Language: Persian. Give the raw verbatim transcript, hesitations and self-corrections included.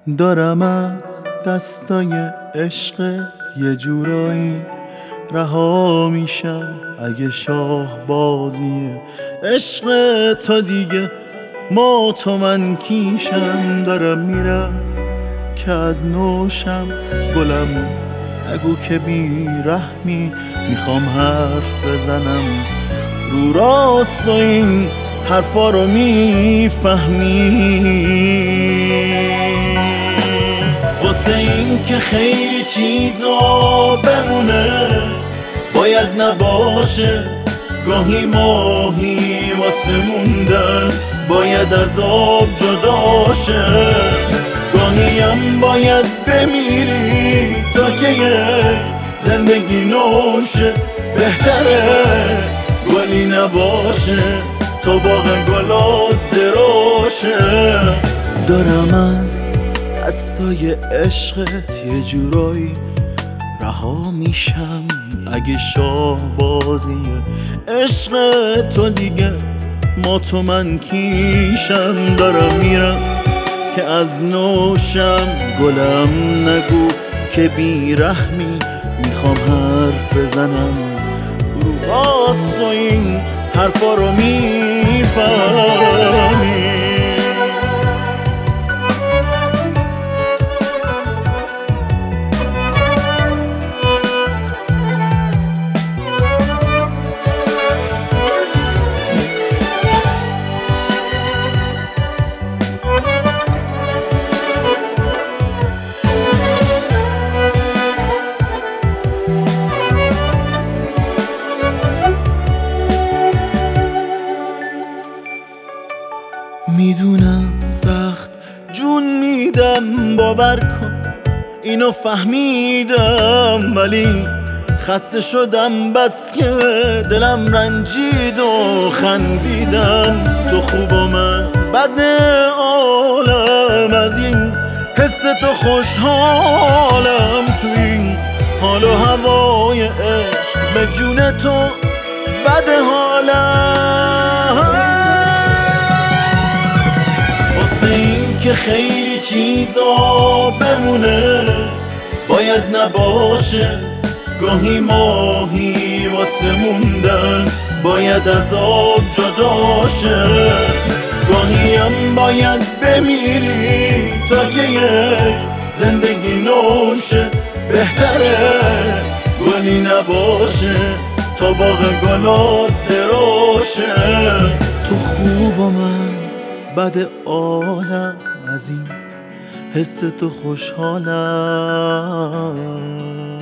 دارم از دستای عشقت یه جورایی رها میشم. اگه شاه بازی عشق تو دیگه ما تو من کیشم. دارم میرم که از نوشم گلم نگو که بی رحمی. میخوام حرف بزنم رو راست و این حرفا رو میفهمی. واسه این که خیلی چیزا بمونه باید نباشه، گاهی ماهی واسه موندن باید از آب جدا شه. گاهی هم باید بمیری تا که یک زندگی نوشه. بهتره گلی نباشه تا باغ گلات دراشه. دارم از دستای عشقت یه جورایی رها میشم. اگه شاه بازی عشق تو دیگه ما تو من کیشم. دارم میرم که از نوشم گلم نگو که بی رحمی. میخوام حرف بزنم رو راست و این حرفا رو میفهمی. میدونم سخت جون میدم باور کن اینو فهمیدم، ولی خسته شدم بس که دلم رنجید و خندیدم. تو خوب و من بد عالم، از این حس تو خوشحالم. تو این حال و هوای عشق به جون تو بد حالم. که خیلی چیزا بمونه باید نباشه، گاهی ماهی واسه موندن باید از آب جدا شه. گاهی هم باید بمیری تا که یک زندگی نوشه. بهتره گلی نباشه تا باغ گلات دراشه. تو خوب و من بد عالم، از این حس تو خوشحالم.